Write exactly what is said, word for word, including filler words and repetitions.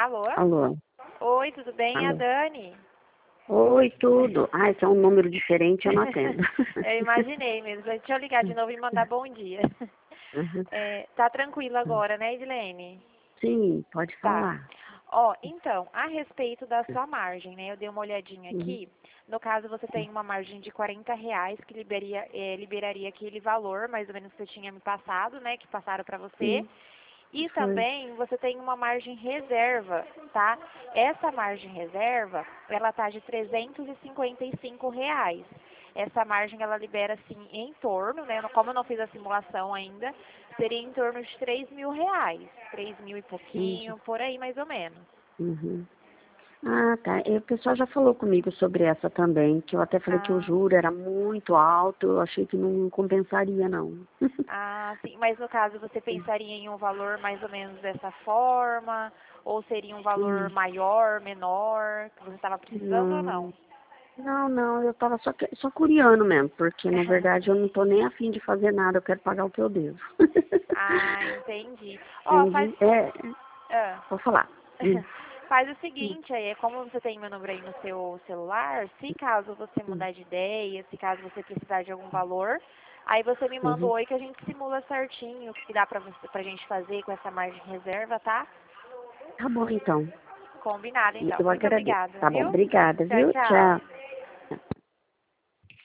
Alô? Alô? Oi, tudo bem? É a Alô? Dani. Oi, tudo. Ah, esse é um número diferente, eu não atendo. Eu imaginei mesmo. Deixa eu ligar de novo e mandar bom dia. Uhum. É, tá tranquilo agora, né, Edilene? Sim, pode Tá. falar. Ó, então, a respeito da sua margem, né? Eu dei uma olhadinha Uhum. aqui. No caso, você tem uma margem de quarenta reais que liberaria, eh, liberaria aquele valor, mais ou menos que você tinha me passado, né? Que passaram para você. Sim, E foi. também você tem uma margem reserva, tá? Essa margem reserva, ela tá de trezentos e cinquenta e cinco reais. Essa margem ela libera assim em torno, né? Como eu não fiz a simulação ainda, seria em torno de três mil reais. Três mil e Entendi. pouquinho, por aí mais ou menos. Uhum. Ah, tá. E o pessoal já falou comigo sobre essa também, que eu até falei que o Ah, juro era muito alto, eu achei que não compensaria, não. ah, sim. Mas no caso você pensaria em um valor mais ou menos dessa forma? Ou seria um valor Sim. maior, menor, que você estava precisando ou Não, não? não, não, eu tava só, que- só curiando mesmo, porque na verdade eu não tô nem afim de fazer nada, eu quero pagar o que eu devo. Ah, entendi. Ó, faz, Entendi? É, ah, vou falar. Hum, faz o hum, seguinte, aí, é como você tem meu número aí no seu celular, se caso você hum, mudar de ideia, se caso você precisar de algum valor, aí você me manda uhum. um oi que a gente simula certinho o que dá pra, você, pra gente fazer com essa margem de reserva, tá? Tá bom, então. Combinado, então. Eu Muito agradeço. obrigada, Tá bom, viu? obrigada, Tchau, viu? tchau. Tchau.